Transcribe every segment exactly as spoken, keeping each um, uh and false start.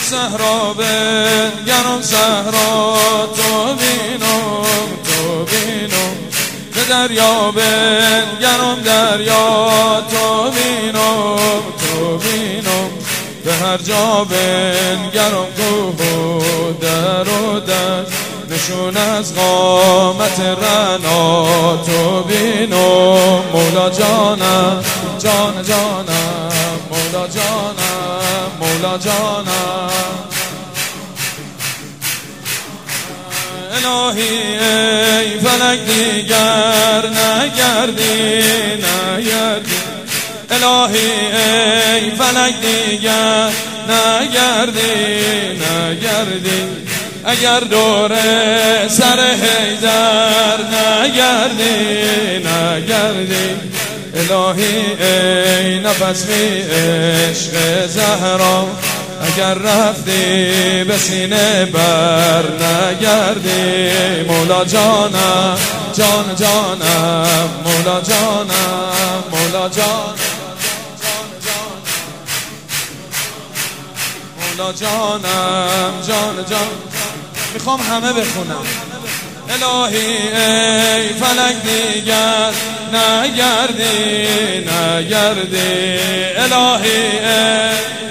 صحرا بنگرم صحرا تو بینم تو بینم به دریا بنگرم دریا تو بینم تو بینم به هر جا بنگرم کوه و در و در نشون از قامت رنا تو بینم مولا جانم جان جانم مولا جانم مولا جانم الهی ای فلک دیگر نگردی نگردی الهی ای فلک دیگر نگردی نگردی اگر دور سر حیدر نگردی نگردی الهی ای نفس بی عشق زهرا اگر رفتی به سینه بر نگردی مولا جانم جان جانم مولا جانم مولا جانم مولا جانم جان جان میخوام همه بخونم الهی ای فلک دیگر نگردی نگردی الهی ای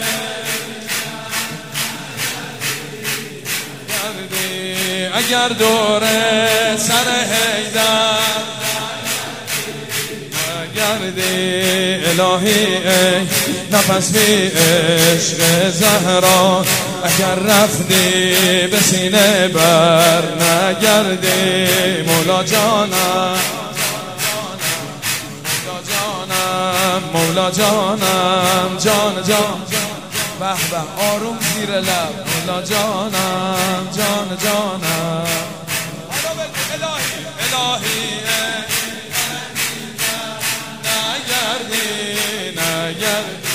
اگر دور سر حیدر نگردی الهی ای نفس بی عشق زهرا اگر رفتی به سینه بر نگردی مولا جانم مولا جانم مولا جانم جان جان به به آروم زیر لب مولا جانم جان جانم الهی الهی نگردی نگردی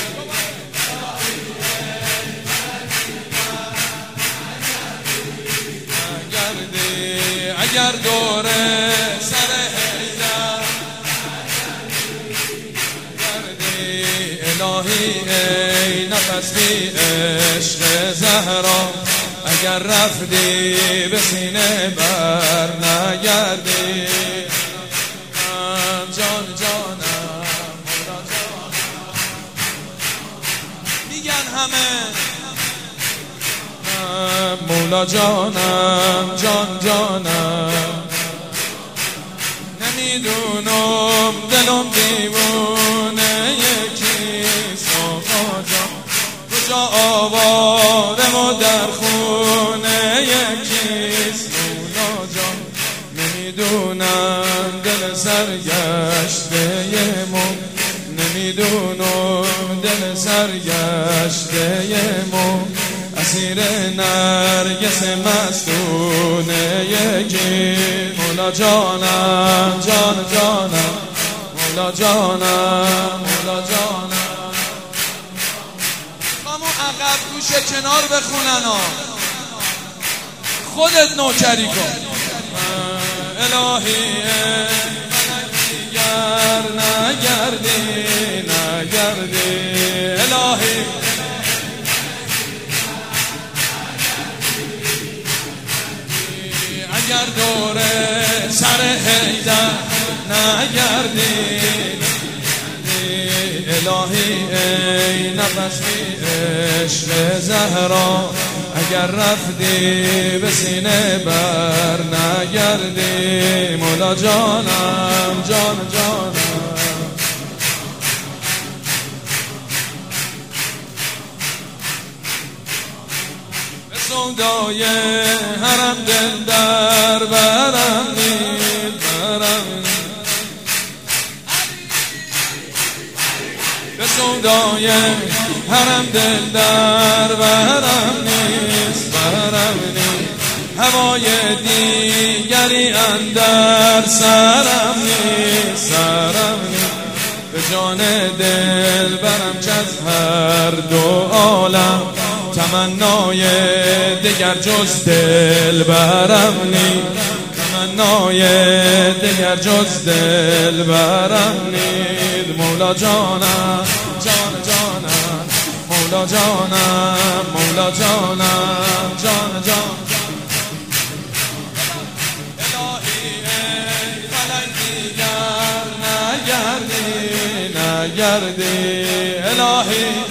اگر دور سر حیدر گردی الهی ای نفس بی عشق زهرا اگر رفتی به سینه بر نگردی جان جانم مولا جانم میگن همه مولا جانم جان جانم نمیدونم دلم دیوونه یکیست آقا جان کجا آوارم و در خونه یکیست مولا جان نمیدونم دل سرگشته مون نمیدونم دل سرگشته مون اسیر نرگس مستونه یکی مولا جانم جان جانم مولا جانم مولا جانم همون عقب گوشه کنار بخونن ها خودت نوکری کن الهی دیگر نگردی نگردی الهی اگر دور سر حیدر نگردی الهی ای نفس بی عشق زهرا اگر رفتی به سینه بر نگردی مولا جانم جان جانم سودای حرم دل در برم نید برم به سودای حرم دل در برم نیست برم نیست هوای دیگری اندر سرم نیست سرم نیست به جان دل برم که از هر دو عالم تمنای دگر جز دل برم نی تمنای دگر جز دل برم نید مولا جانم جان جانم مولا جانم مولا جانم کردی الهی